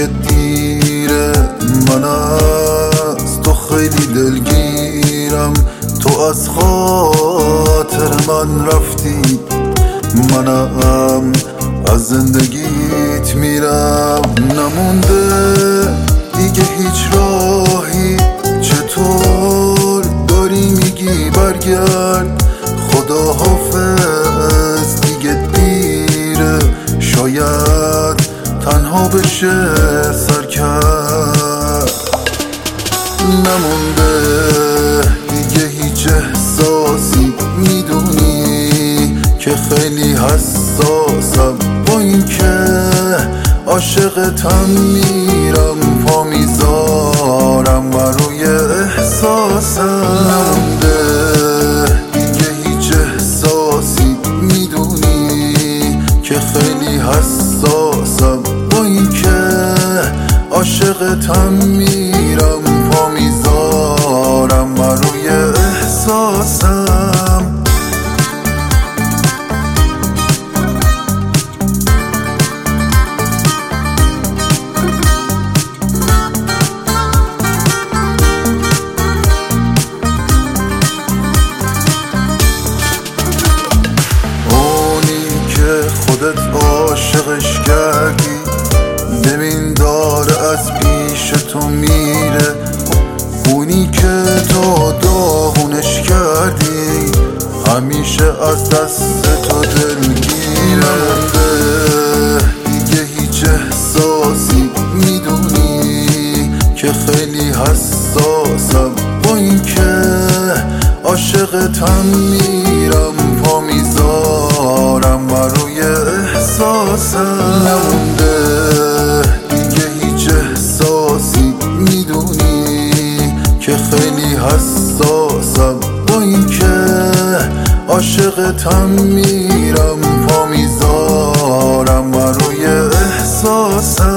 دیگه دیره، من از تو خیلی دلگیرم. تو از خاطر من رفتی، منم از زندگیت میرم. نمونده دیگه هیچ راهی، چطور داری میگی برگرد؟ خدا حافظ دیگه دیره، شاید تنها بشه سر کرد. نمونده دیگه هیچ احساسی، میدونی که خیلی حساسم. با این که عاشقتم میرم، پا میذارم بروی احساسم. نمونده دیگه هیچ احساسی، میدونی که خیلی حساسم. با این که عاشقتم میرم، پا میذارم بروی احساسم. خودت عاشقش کردی، ببین داره از پیش تو میره. اونی که تو داغونش کردی، همیشه از دست تو دلگیره. دیگه هیچ احساسی، میدونی که خیلی حساسم. با این که عاشقتم میرم، پا میذارم بروی احساسم. نمونده دیگه هیچ احساسی، میدونی که خیلی حساسم. با این که عاشقتم میرم، پا میذارم بروی احساسم.